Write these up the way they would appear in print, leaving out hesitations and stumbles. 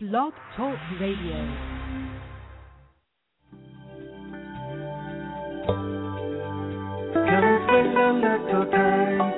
Blog Talk Radio. Come and spend a little time.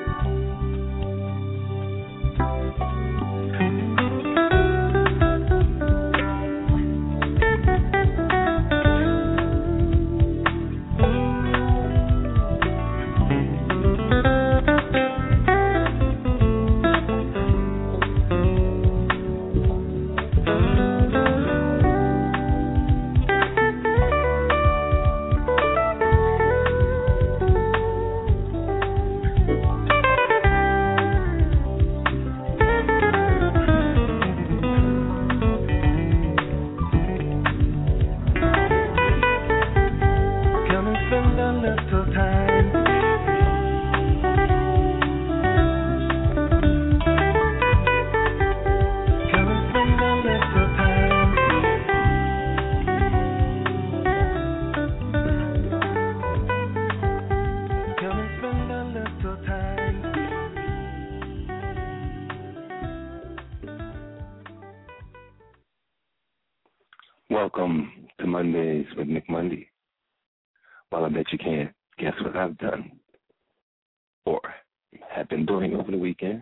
Welcome to Mondays with Nick Monday. Well, I bet you can't guess what I've done or have been doing over the weekend.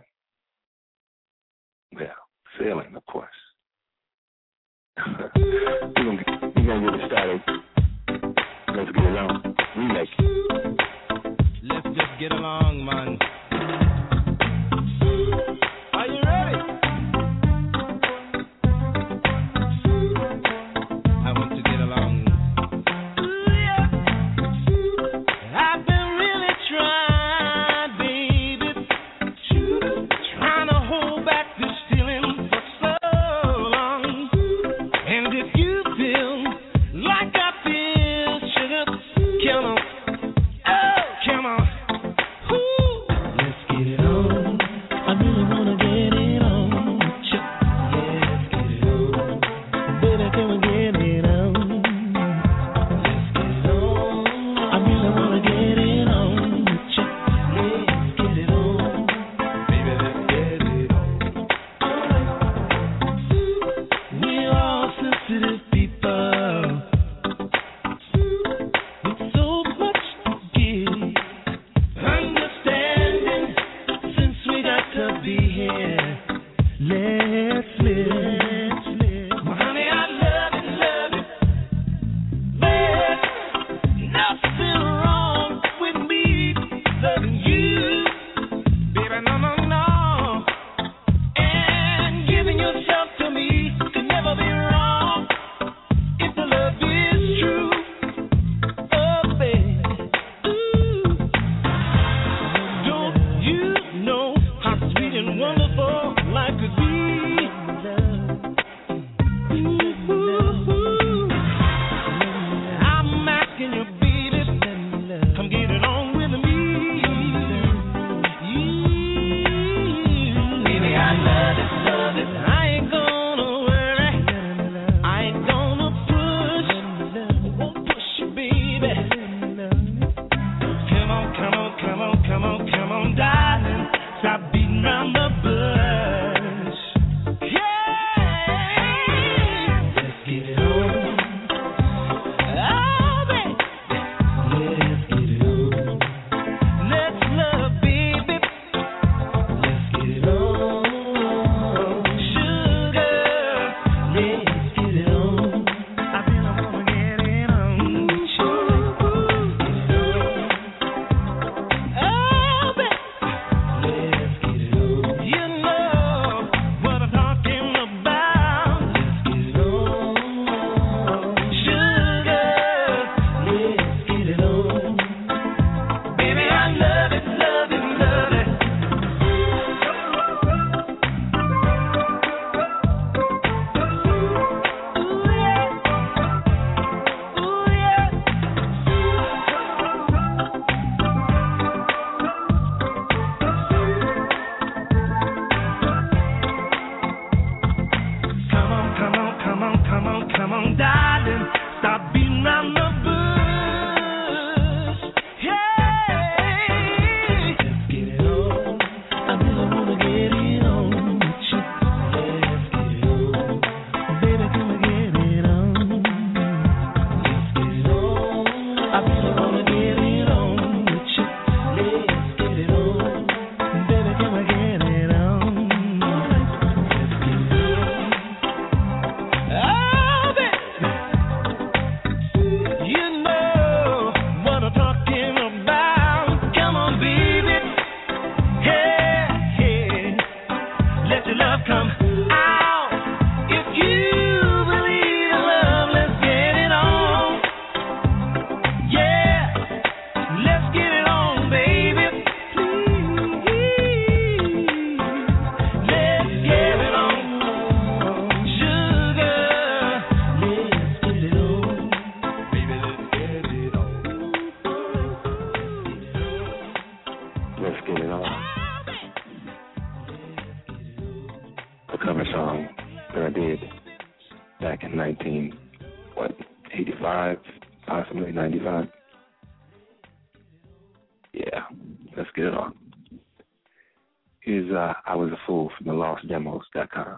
Well, sailing, of course. We're gonna get it started. Let's get it on. Remake. Let's just get along, man. Are you ready? I want to get along. I've been really trying, baby, trying to hold back this feeling for so long. And if you feel like I feel, sugar, come on, oh, come on. Ooh. Let's get it on. I really wanna get it on. Yeah, let's get it on. Baby, can we get it on? Let's get it on. I really wanna get it on. Let's get it on. Baby, let's get it on. We're all sensitive people with so much to give. Understanding, since we got to be here, let's live. Well, honey, I love it, There's nothing wrong with me loving you, baby, no. And giving yourself to me could never be wrong if the love is true. Oh, baby, ooh. Don't you know how sweet and wonderful life could be? Ooh. I'm asking you, baby, come get it on with me. Baby, I love it. I ain't gonna worry. I ain't gonna push. Won't push you, baby. Come on, darling. Stop beating around the bush. Yeah. Let's get it on. Oh, baby. Let's get it on. Let's love, baby. Let's get it on. Sugar. Let's get it on. I really wanna get it on. Sugar. Oh, baby. Let's get it on. You know what I'm talking about. Let's get it on. Sugar. Let's get it on. Baby, I love it. Ooh, yeah. Ooh, yeah. Come on, darling. Stop beating around the bush. Yeah. Let's get it on. I really wanna get it on with you. Let's get it on. did back in 1985, possibly 95. Yeah, let's get it on. Here's I Was a Fool from the LostDemos.com.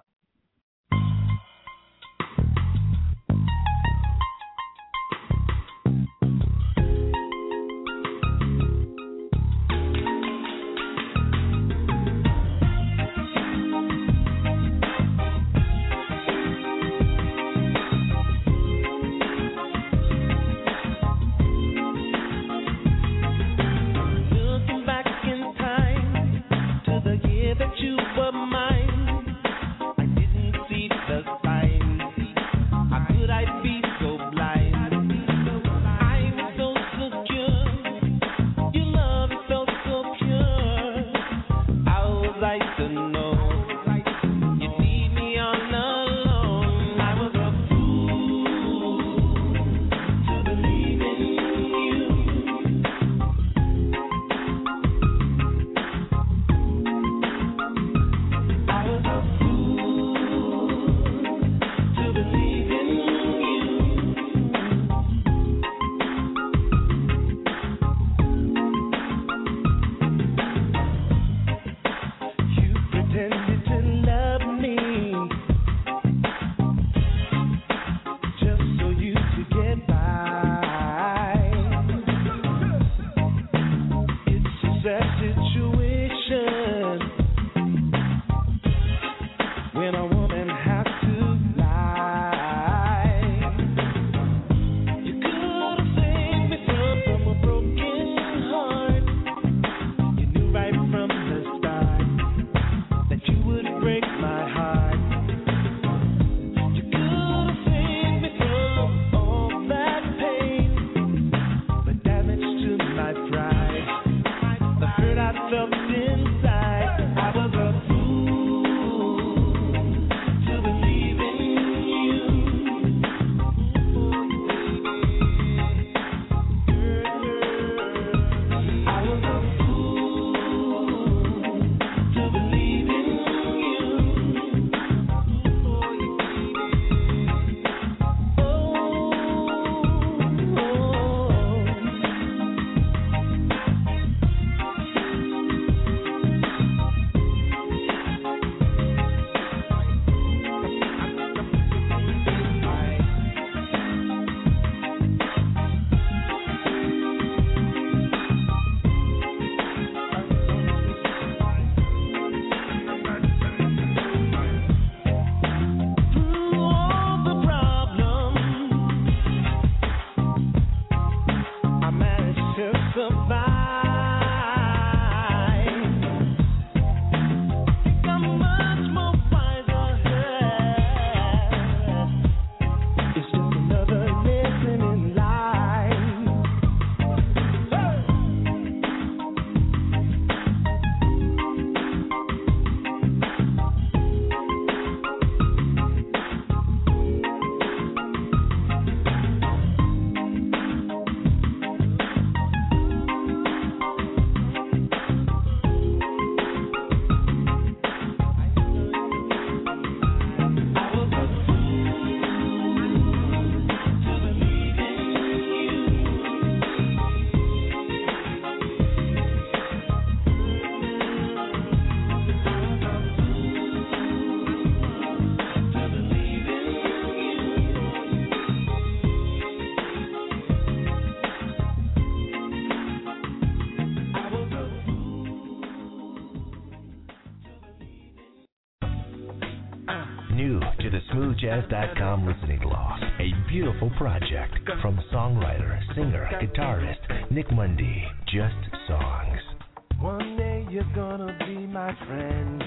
New to the smoothjazz.com listening loft, a beautiful project from songwriter, singer, guitarist Nick Mundy. Just songs. One day you're gonna be my friend,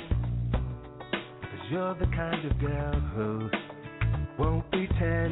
'cause you're the kind of girl who won't pretend.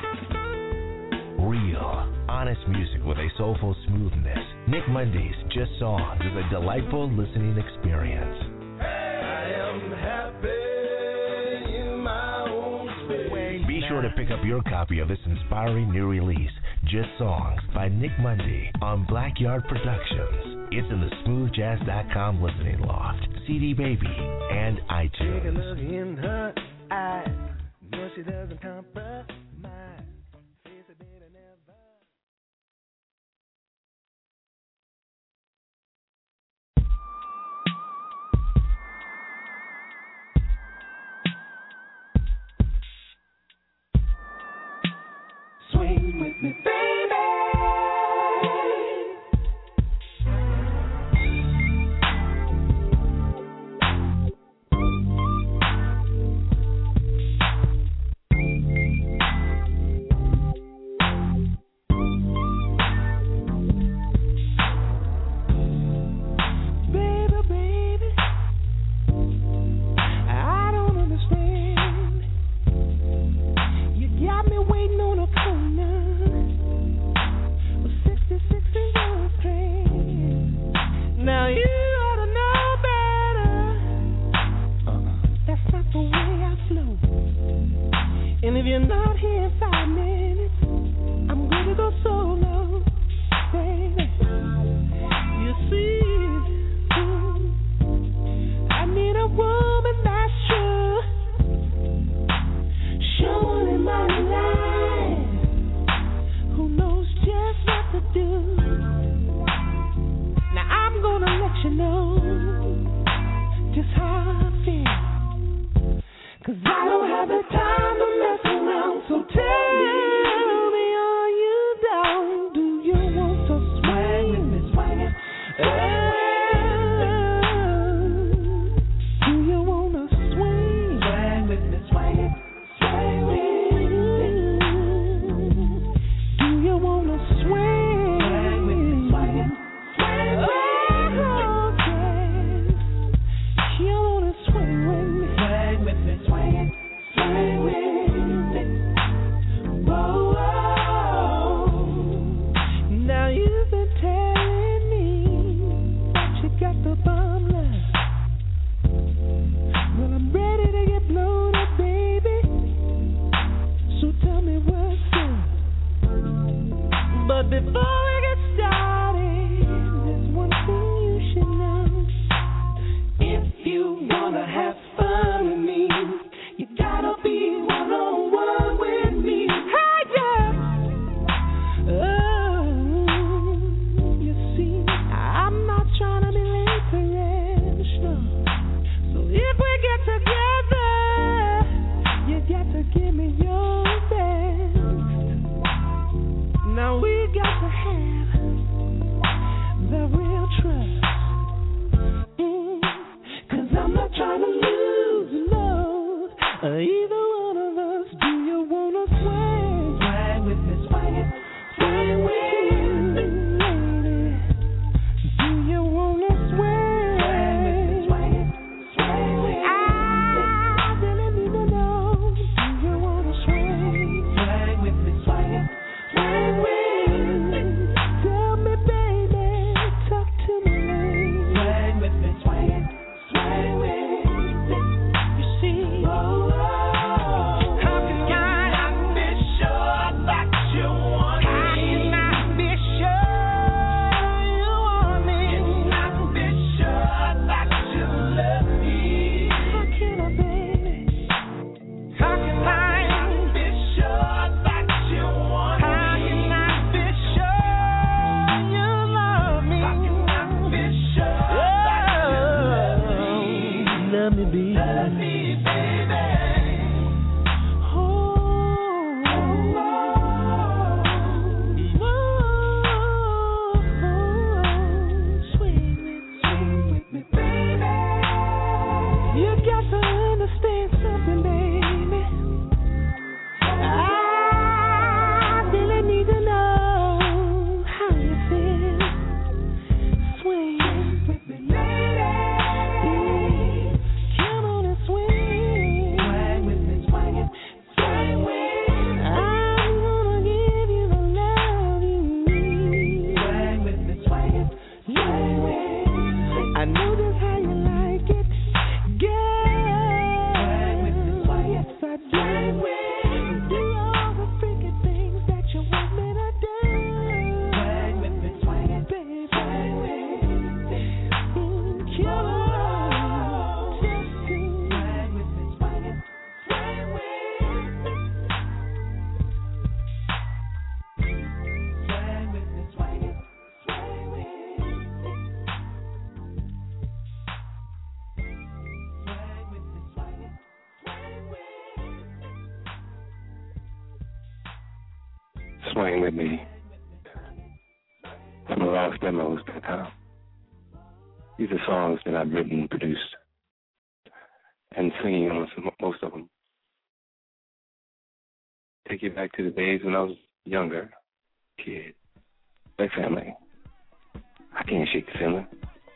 Real, honest music with a soulful smoothness. Nick Mundy's Just Songs is a delightful listening experience. I am happy in my own space. Be sure to pick up your copy of this inspiring new release, Just Songs by Nick Mundy, on Blackyard Productions. It's in the smoothjazz.com listening loft, CD Baby, and Take a iTunes. look in her eyes. she doesn't compromise. Face it, baby, never. Swing with me, baby. Either one of Swing With Me on the lostdemos.com. These are songs that I've written, produced, and singing on most of them. Take you back to the days when I was younger, kid, big family. I can't shake the feeling.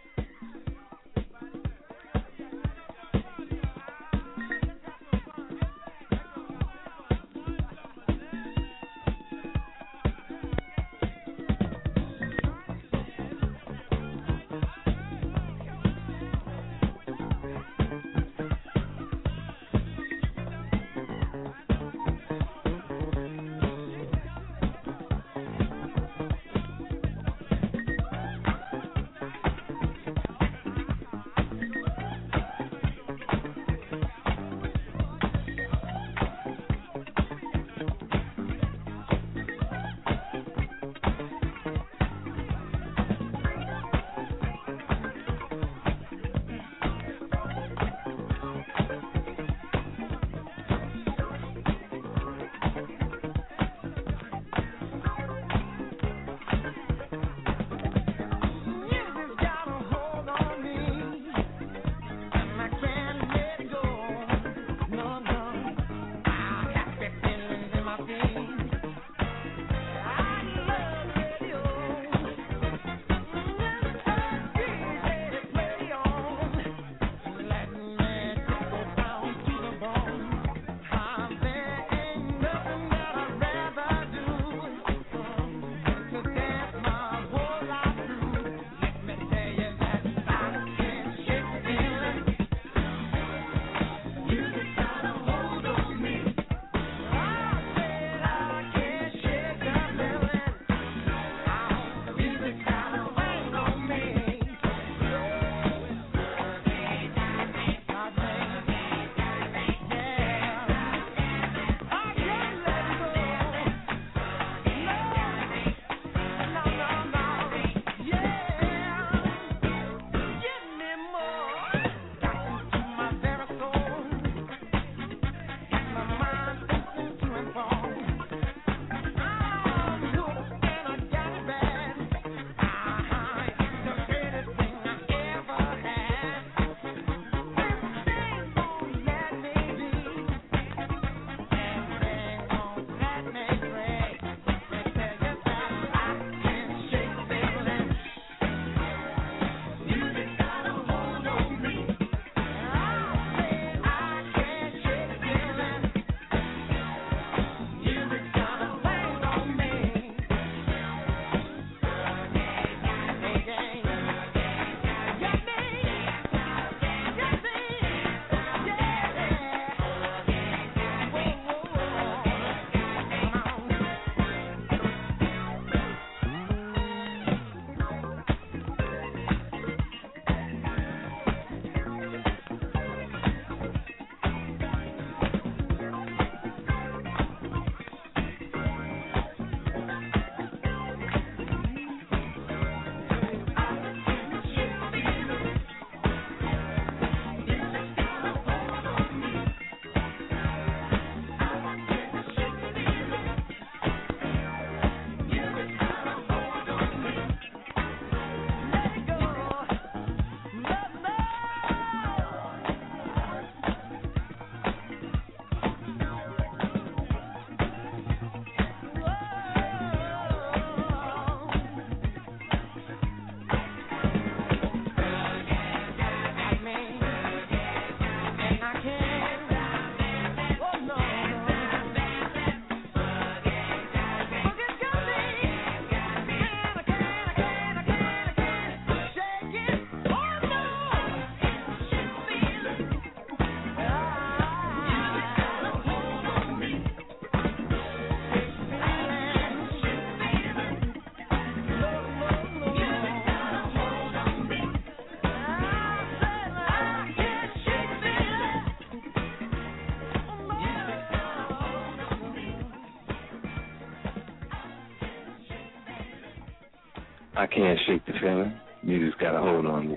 I can't shake the feeling. Music's got a hold on me.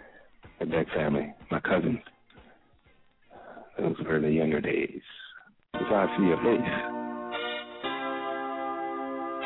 The Beck family, my cousins. Those were the younger days. If I see your face.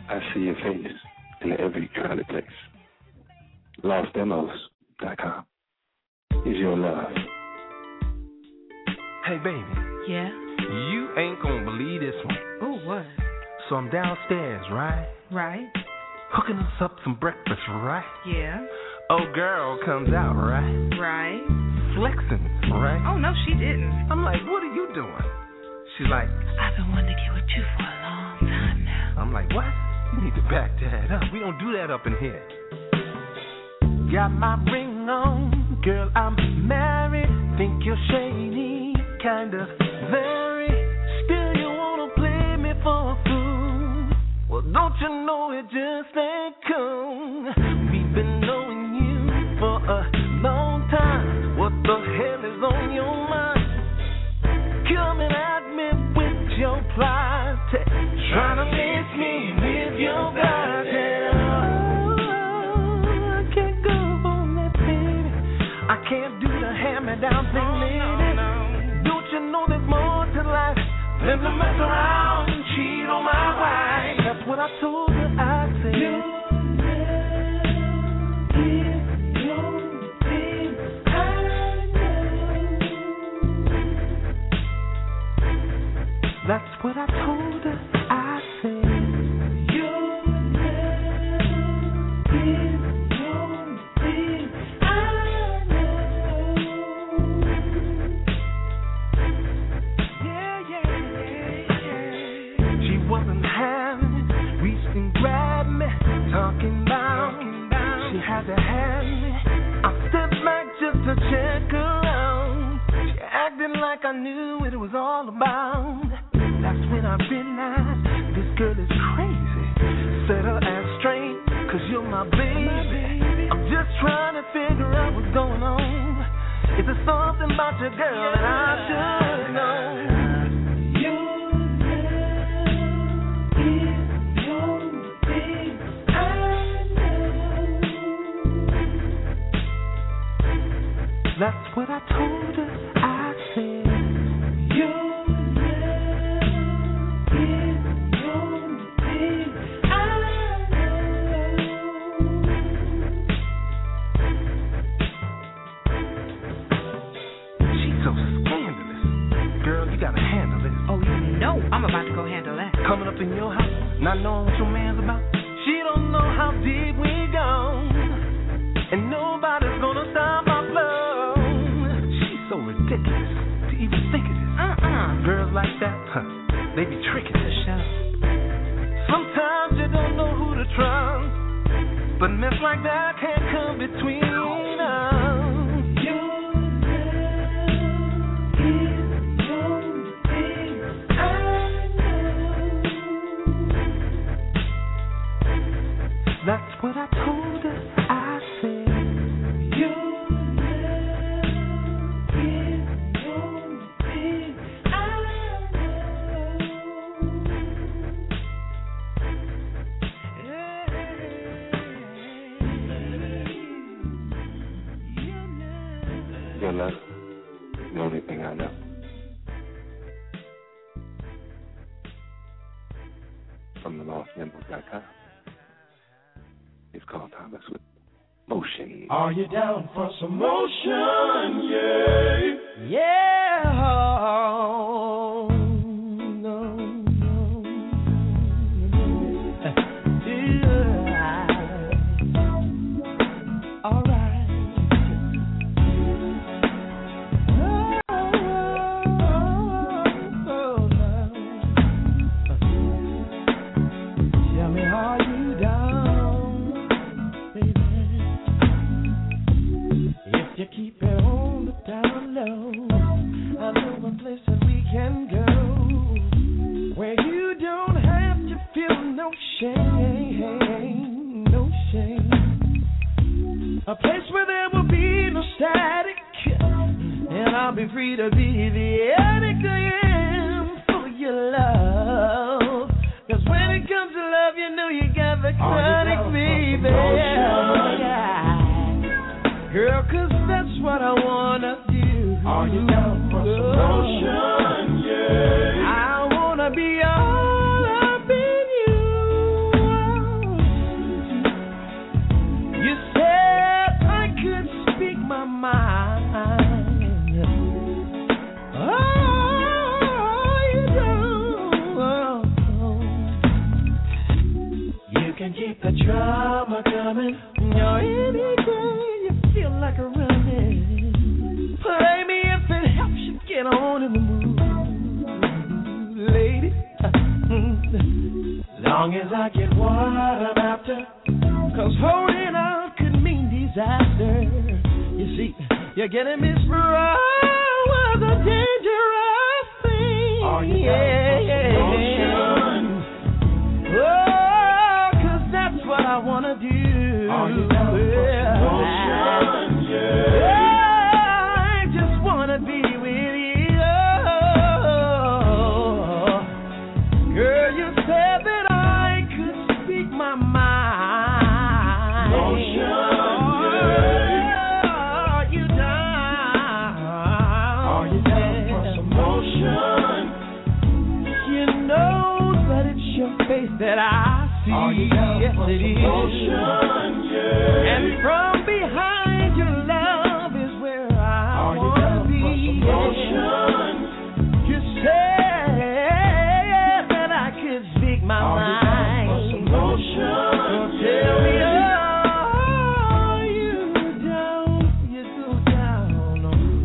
I see your face in every crowded place. LostDemos.com is your love. Hey, baby. Yeah? You ain't gonna believe this one. Oh, what? So I'm downstairs, right? Right? Hooking us up some breakfast, right? Yeah. Old girl comes out, right? Right? Flexing, right? Oh, no, she didn't. I'm like, what are you doing? She's like, I've been wanting to get with you for a long time now. I'm like, what? You need to back that up. We don't do that up in here. Got my ring on, girl, I'm married. Think you're shady, kinda very. Still you wanna play me for a fool. Well, don't you know it just ain't cool. We've been knowing you for a long time. What the hell is on your mind? Coming at me with your plight, trying to miss me with your guys. I can't go on that, baby. I can't do the hand-me-down thing, lady. Don't you know there's more to life than to mess around and cheat on my wife? That's what I told her. I said, that's what I told her. I said, you'll never be your thing. I know. Yeah. She wasn't having it. Reached and grabbed me, talking about. She had to have me. I stepped back just to check her out. She acted like I knew what it was all about. That's when I realized this girl is crazy. Set her ass straight, cause you're my baby. I'm just trying to figure out what's going on. Is there something about your girl that I should know? You'll never get your thing, I know. That's what I told her. I said, you'll I'm about to go handle that. Coming up in your house, not knowing what your man's about. She don't know how deep we gone, and nobody's gonna stop my flow. She's so ridiculous to even think of this. Girls like that, they be tricking us. Sometimes you don't know who to trust, but mess like that can't come between us. That's what I told her. I said, you'll never get your thing. I know. Your love, the only thing I know. From the LostDemos.com. It's called Thomas with Motion. Are you down for some motion? Yeah. Yeah. No. Yeah. All right. Tell me, are you down? You keep it on the down low. I know a place that we can go where you don't have to feel no shame, no shame. A place where there will be no static, and I'll be free to be the addict I am for your love. 'Cause when it comes to love, you know you got the chronic, baby. Girl, 'cause that's what I wanna do. Are you down for some motion? Yeah. I wanna be all up in you. mind. Oh, you do. You can keep the drama coming. You're anything you feel like a running. Play me if it helps you get on in the mood, lady. Long as I get what I'm after, 'cause holding on could mean disaster. You see, you're getting me sprung with a dangerous thing. Are you down for some motion? Oh, 'cause that's what I wanna do. Are you down for some motion? Yeah, I just wanna be with you. Girl, you said that I could speak my mind. Motion. That I see, yes it is. Motion, yeah. And from behind your love is where I wanna be. Motion. You said that I could speak my mind. Motion, so tell me, oh, you go down on me.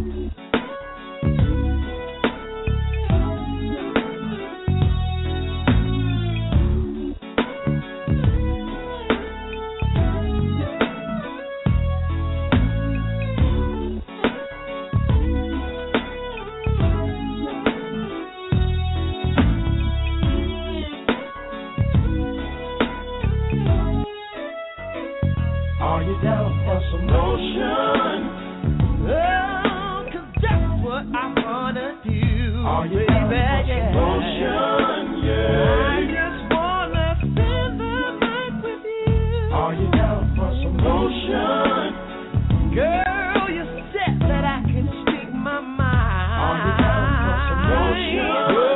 Are you down for some motion? Oh, 'cause that's what I wanna do. Are you down for some yeah. motion? Yeah. I just wanna spend the night with you. Are you down for some motion? Girl, you said that I could speak my mind. Are you down for some motion?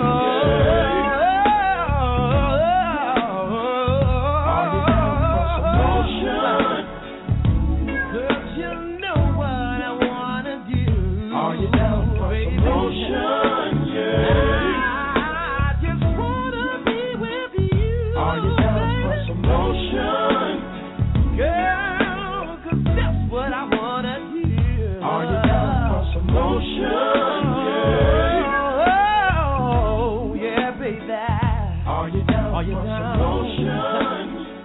Are you down for some motion? 'Cause you know what I wanna do. Are you down for some motion? Yeah. I just wanna be with you. Are you down for some motion? Girl, 'cause that's what I wanna do. Are you down for some motion? Yeah. Oh, yeah, baby. Are you down Are you for down? some motion?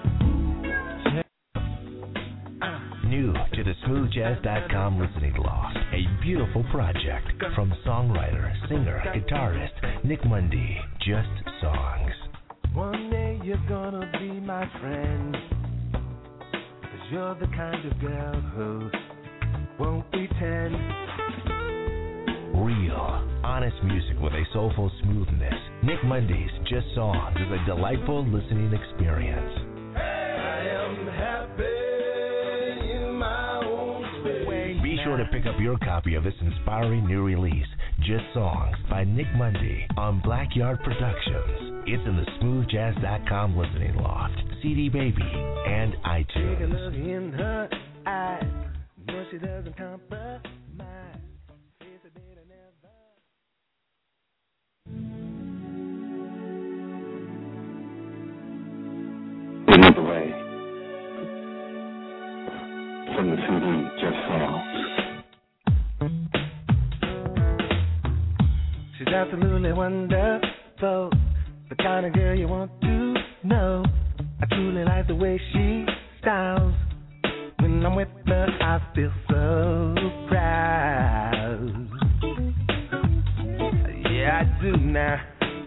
New to the smoothjazz.com listening loft, a beautiful project from songwriter, singer, guitarist Nick Mundy. Just songs. One day you're gonna be my friend, 'cause you're the kind of girl who won't pretend. Real, honest music with a soulful smoothness. Nick Mundy's Just Songs is a delightful listening experience. I am happy in my own space. Be sure to pick up your copy of this inspiring new release, Just Songs by Nick Mundy on Blackyard Productions. It's in the smoothjazz.com listening loft, CD Baby, and Take a iTunes. look in her eyes. No, she doesn't compromise. It's a day to never. Another way from the CD Just Songs. She's absolutely wonderful, the kind of girl you want to know. I truly like the way she styles. When I'm with her, I feel so proud. Yeah, I do now.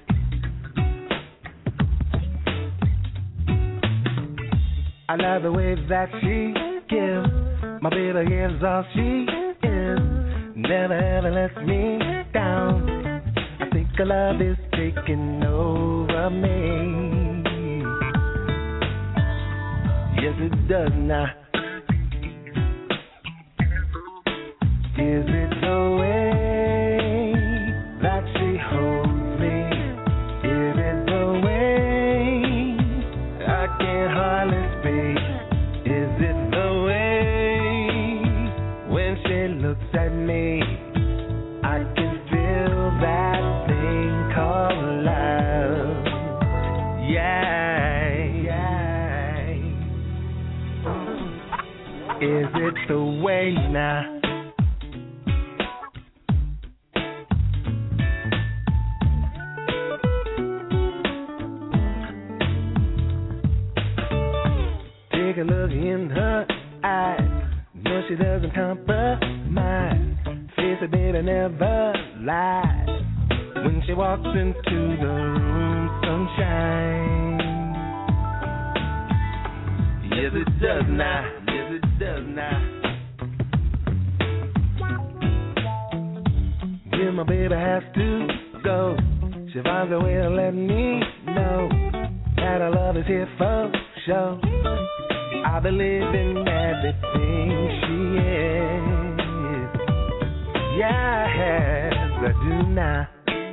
I love the way that she gives. My baby gives all she is. Never ever lets me down. I think her love is taking over me. Yes, it does now. Is it the way that she holds me? Is it the way I can't hardly speak? Is it the way when she looks at me, I can feel that thing called love. Yeah, yeah. Is it the way now? Take a look in her eyes. No, she doesn't compromise. Face it, baby, never lies. When she walks into the room, sunshine. Yes, it does now. Yes, it does now. When my baby has to go, she finds a way to let me know that her love is here for sure. I believe in everything she is. Yes, I do now.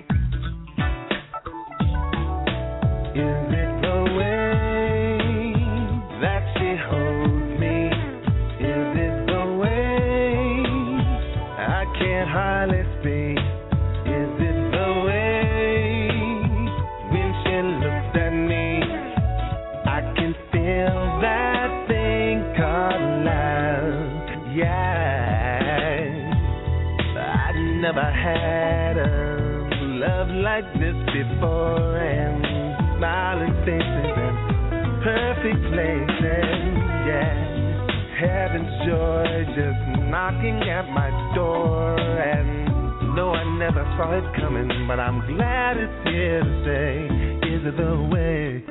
Is it the way that she holds me? Is it the way I can't hardly speak? Is it the way when she looks at me, I can feel that thing called love? Yeah, I never had a love like this before, and smiling faces and perfect places, yeah. Heaven's joy just knocking at my door, and no, I never saw it coming, but I'm glad it's here to say, is it the way?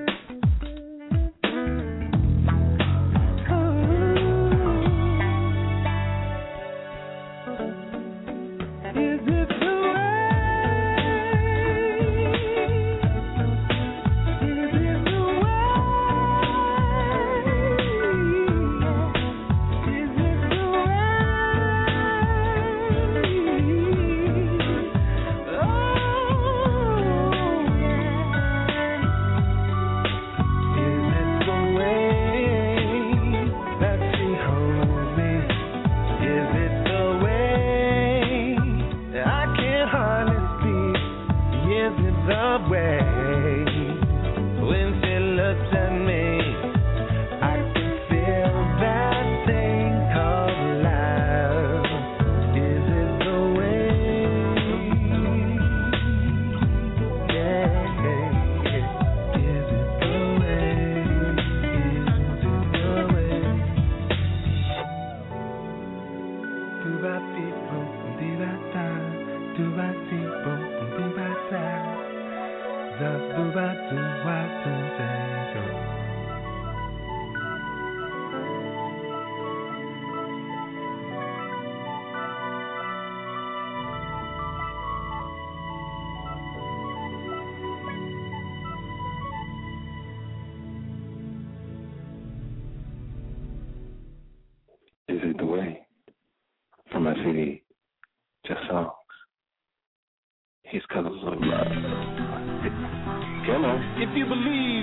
Is It the Way? From my CD, Just Songs. His Colors of Love. Come on. If you believe.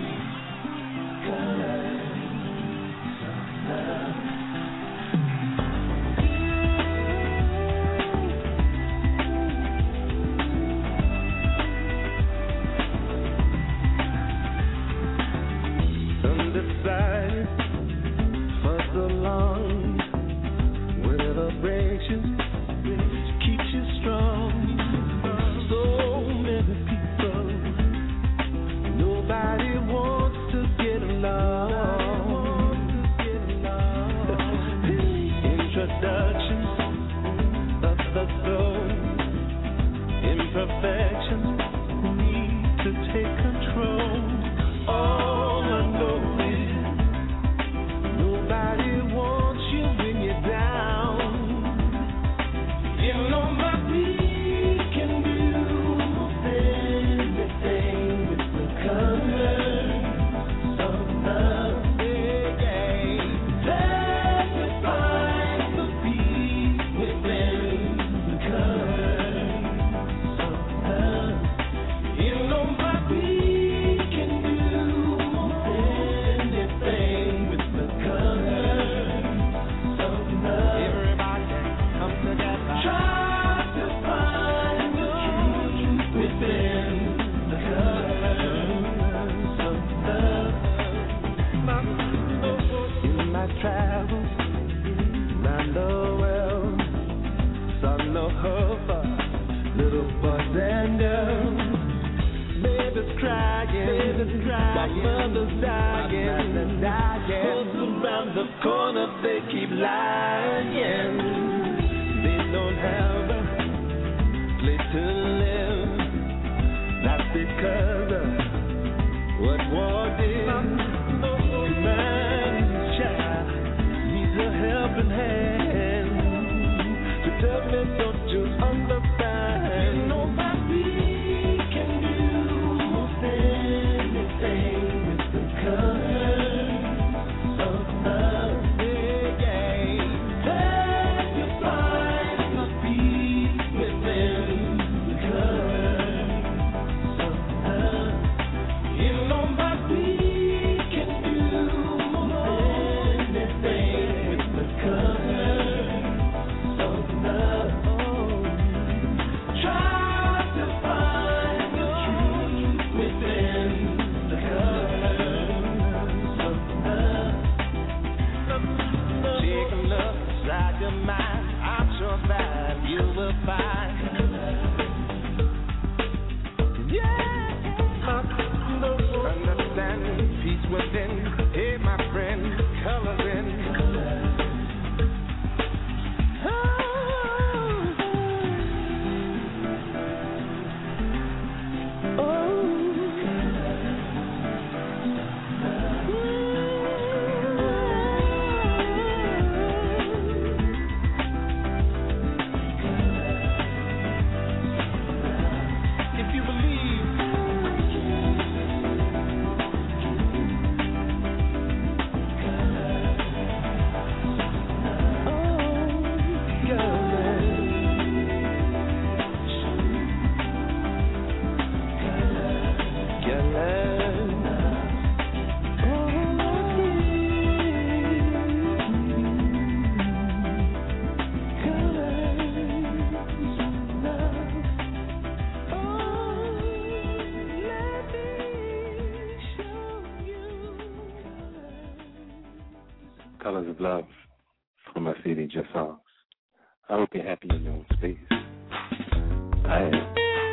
Undecided for so long, whatever breaks you, which keeps you strong. So many people, nobody wants to get along. mother's dying. Folks around the corner, they keep lying. They don't have a place to live. That's because of what war did. Man, child needs a helping hand. To tell me, don't you understand? Nobody can do anything with the color of love. Let your find the peace within the color of love. You know nobody can do anything with the color of love. Try to find the truth within the colors of love. Take a look inside your mind. I'm sure that you will find. Understanding, peace within. Hey, my friend, colors in. If you believe, Colors of Love from my CD, Just Songs. I hope you're happy in your own space. I am.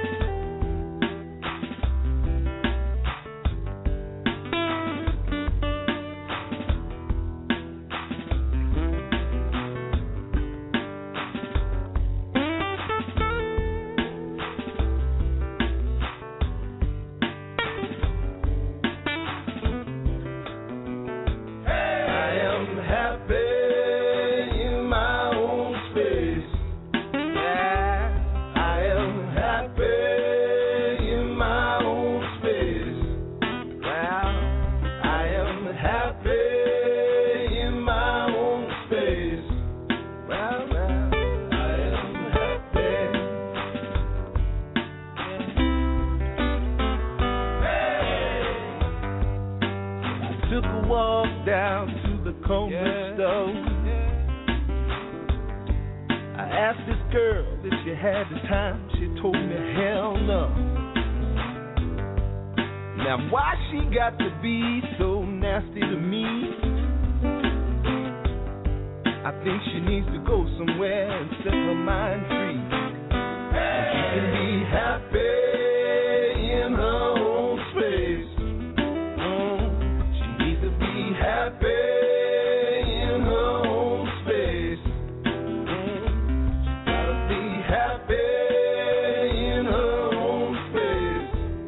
Took a walk down to the corner store. I asked this girl if she had the time. She told me hell no. Now why she got to be so nasty to me? I think she needs to go somewhere and set her mind free. And she can be happy in her own space. Happy in her own space. Gotta be happy in her own space.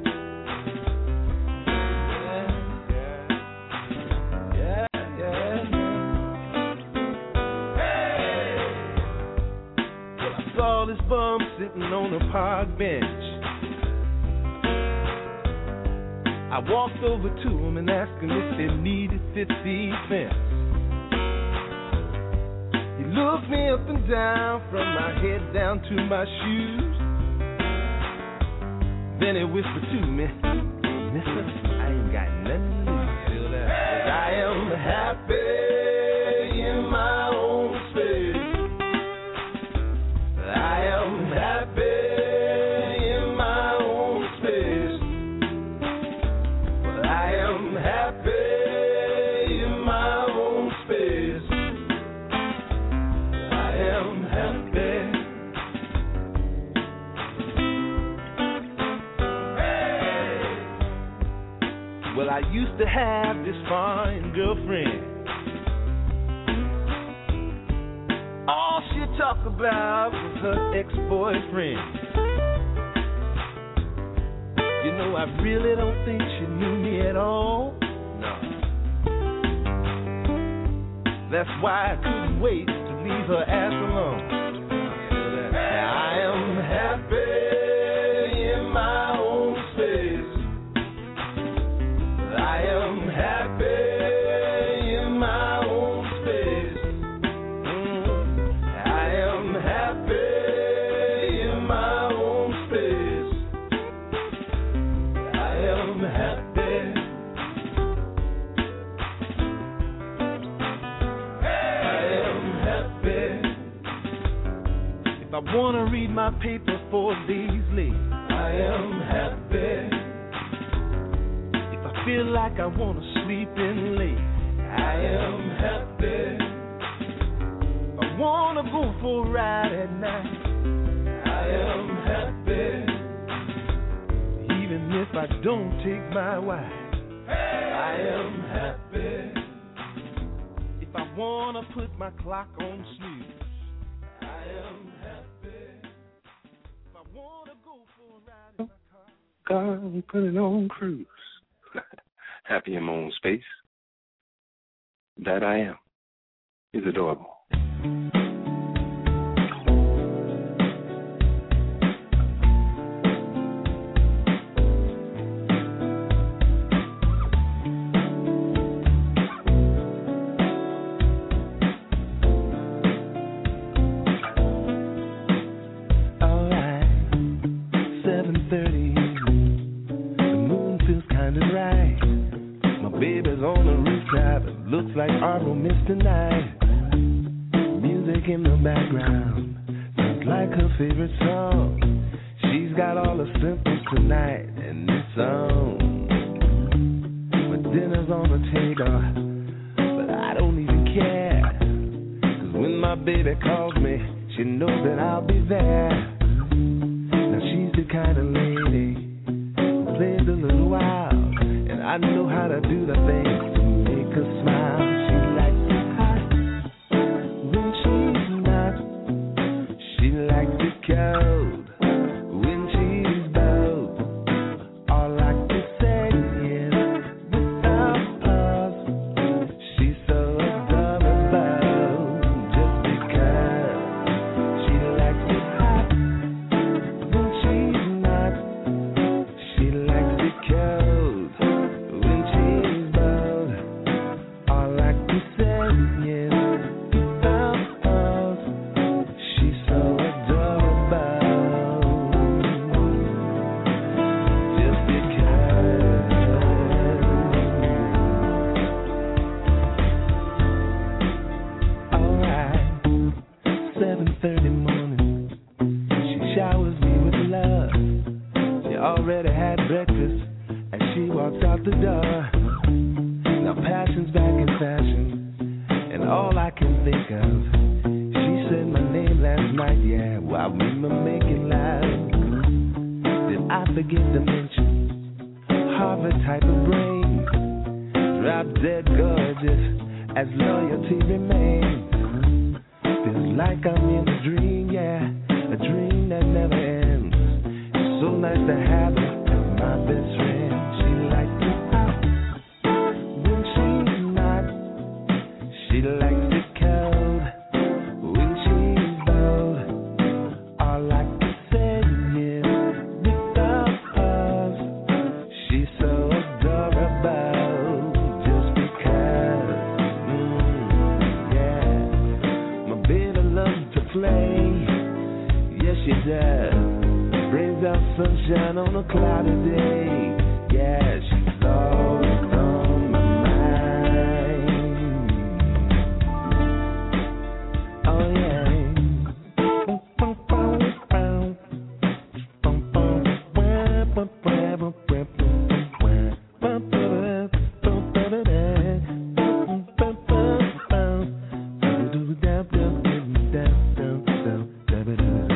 Yeah. Hey! Well, I saw this bum sitting on a park bench. I walked over to him and asked him if they needed 50 cents. He looked me up and down from my head down to my shoes. Then he whispered to me, mister, I ain't got nothing to lose. I am happy in my own space. I am happy in my own space. I am happy in my own space. I am happy. Hey! Well, I I used to have this fine girlfriend. All she'd talk about was her ex-boyfriend. You know, I really don't think she knew me at all. No. That's why I couldn't wait to leave her ass alone. I am happy in my own space. I am happy in my own space. I am happy in my own space. I am happy. I am happy. If I want to read my paper 4 days late, I am happy. If I feel like I want to sleep in late, I am happy. If I want to go for a ride at night, I am happy. Even if I don't take my wife, I am happy. If I want to put my clock on snooze, I am happy. If I want to go for a ride in my car, God, put it on cruise. Happy in my own space. That I am. He's adorable. Looks like Arvo missed tonight. Music in the background sounds like her favorite song. She's got all the simples tonight and it's on. My dinner's on the table, but I don't even care. 'Cause when my baby calls me, she knows that I'll be there. Now she's the kind of lady who plays a little wild, and I know how to do the things to make her smile. She likes it hot when she's not. She likes it cold when she's bold. All I can say is without pause, she's so adorable. Just because she likes it hot when she's not. She likes it cold when she's bold. All I can say is without pause, she's so adorable. Just because. Alright, 7:30 morning. She showers me with love. She already had breakfast as she walks out the door. Now passion's back in fashion, and all I can think of, she said my name last night, yeah, while we were making love. Did I forget to mention Harvard type of brain, drop dead gorgeous as loyalty remains. Feels like I'm in a dream, yeah, a dream that never ends. It's so nice to have her as my best friend. She likes it hot when she's not. She likes it cold when she's bold. All I can say is without pause, she's so adorable. Just because, yeah. My baby loves to play, yes she does. Brings out sunshine on a cloudy day. Yeah, she's always on my mind. Oh yeah.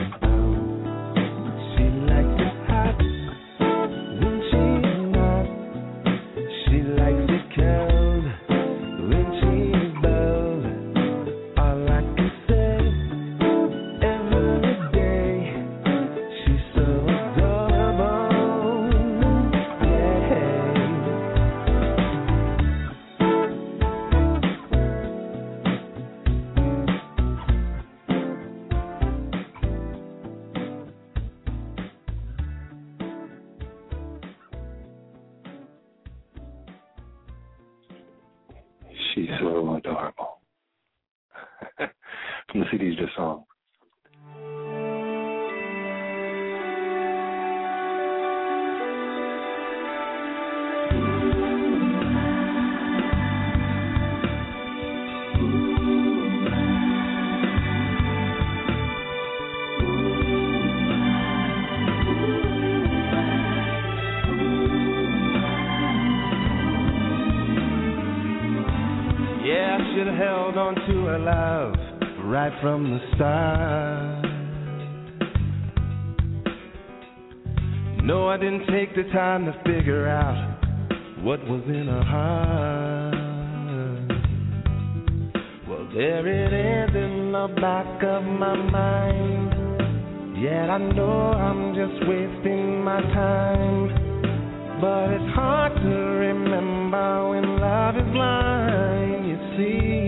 She likes it hot when she's not. She's so adorable. From the CD's Just Songs. Should've held on to her love right from the start. No, I didn't take the time to figure out what was in her heart. Well, there it is in the back of my mind. Yet I know I'm just wasting my time. But it's hard to remember when love is blind, you see.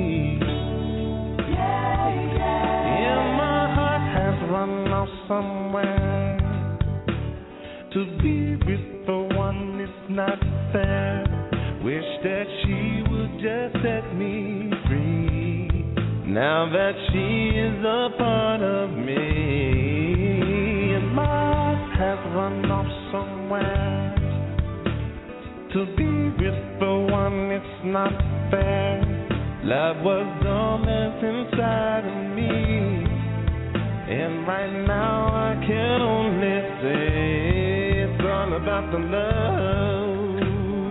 Yeah, my heart has run off somewhere. To be with the one is not fair. Wish that she would just set me free. Now that she is a part of me. And my heart has run off somewhere. To be with the one, it's not fair. Love was dormant inside of me. And right now I can only say it's all about the love.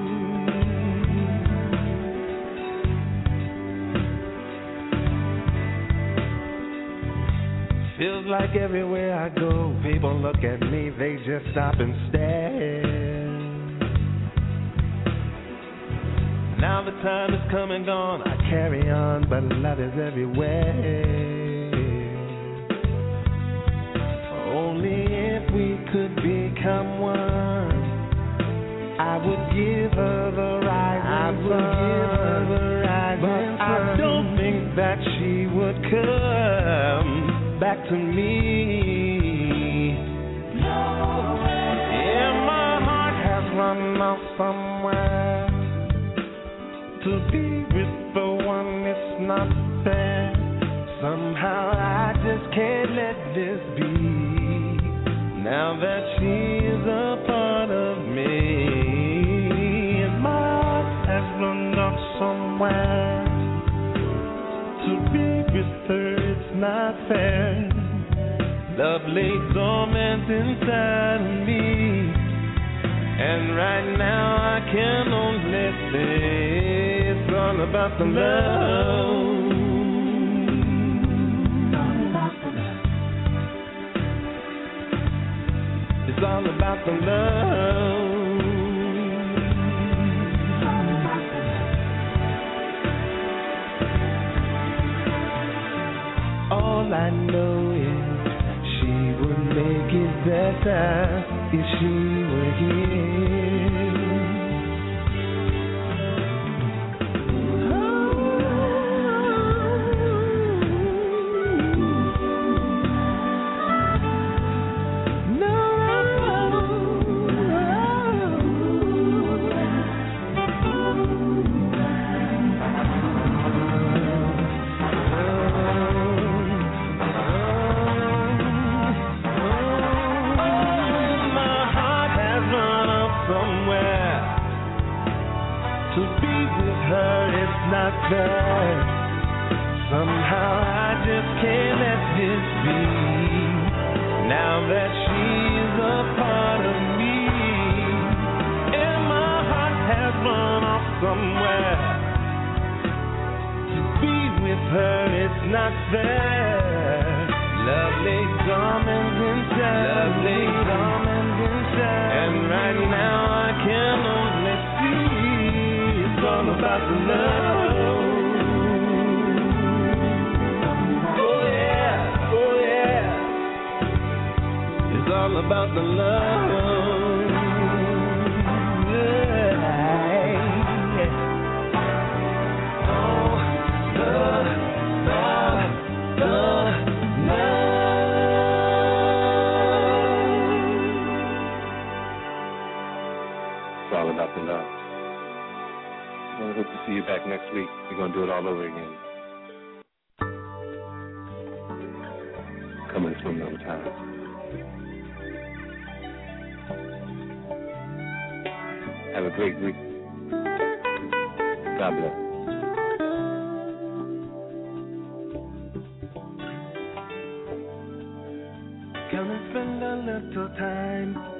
Feels like everywhere I go, people look at me, they just stop and stare. Now the time is come and gone, I carry on, but love is everywhere. Only if we could become one, I would give her the rising sun. But I don't think that she would come back to me. No way. Yeah, my heart has run off somewhere. To be with the one, it's not fair. Somehow I just can't let this be. Now that she's a part of me, and my heart has run off somewhere. To be with her, it's not fair. Love lay dormant inside of me, and right now I can only say it's all about the love. It's all about the love. All I know is she would make it better if she were here. Somehow I just can't let this be. Now that she's a part of me, and my heart has run off somewhere. To be with her, it's not fair. Lovely dormant inside, and right now I can only see it's all about the love. It's all about the love. Yeah. Oh, the love. It's all about the love. I hope to see you back next week. We're going to do it all over again. Come and swim another time. Have a great week. God bless. Come and spend a little time